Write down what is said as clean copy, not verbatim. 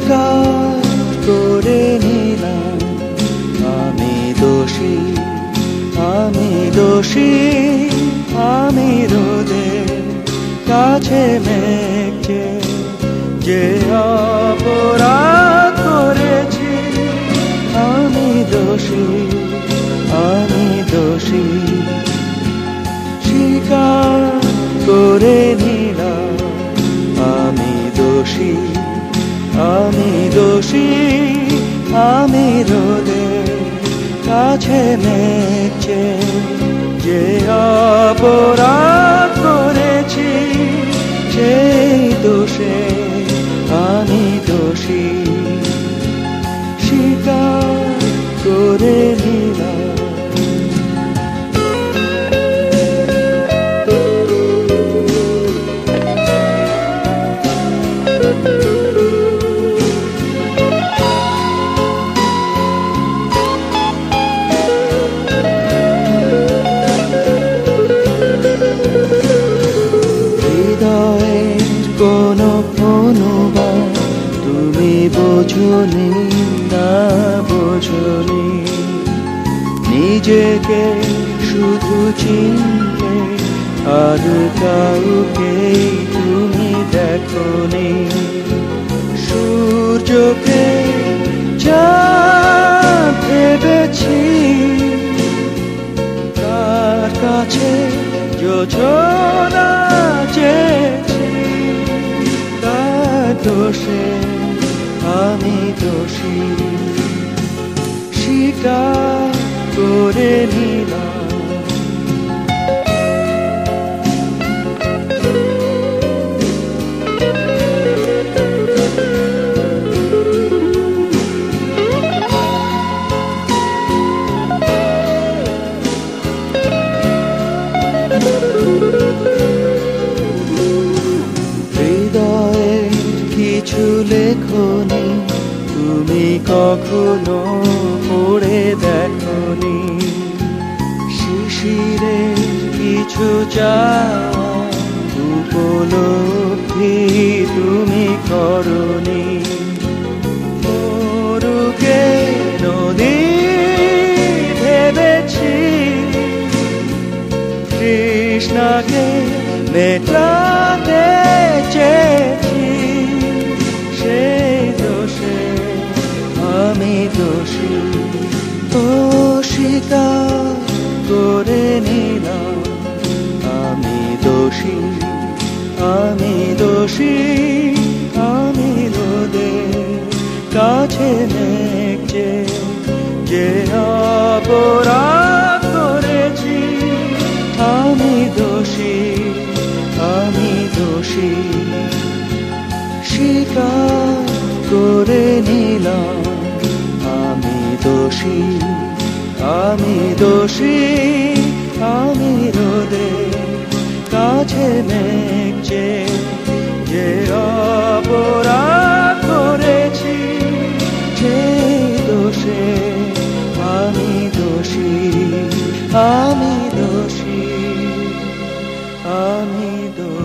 স্বীকার করে নিলাম আমি দোষী, আমি দোষী, আমি রোদের কাছে মেঘে যে অপরাধ করেছি। আমি দোষী, আমি দোষী, স্বীকার করে নিলাম আমি দোষী, আমি দোষী, আমি রোদের কাছে মেঘে যে অপরাধ করেছি। সেই দোষে আমি দোষী, স্বীকার করে নিলাম। কোনো অনুবাদ তুমি বোঝনি, না বোঝনি, নিজেকে শুধু চিনতে আর কাউকে তুমি দেখনি। সূর্যকে চাঁদ ভেবেছি, তার কাছে যোজনা চেয়েছি। দোষে আমি দোষী, স্বীকার করে নিলাম। কিছু লেখনি তুমি কখনো পড়ে দেখনি, শিশিরে কিছু চাওয়া উপলব্ধি তুমি করনি। মরুকে নদী ভেবেছি, তৃষ্ণাকে মেটাতে চেয়েছি। সেই দোষে আমি দোষী, ও স্বীকার করে নিলাম আমি দোষী, আমি দোষী, আমি রোদের কাছে মেঘে যে অপরাধ করেছি। আমি দোষী, আমি দোষী, স্বীকার করে নিলাম আমি দোষী, আমি দোষী, আমি রোদের কাছে মেঘে যে অপরাধ করেছি। সেই দোষে আমি দোষী, আমি দোষী, আমি দোষী।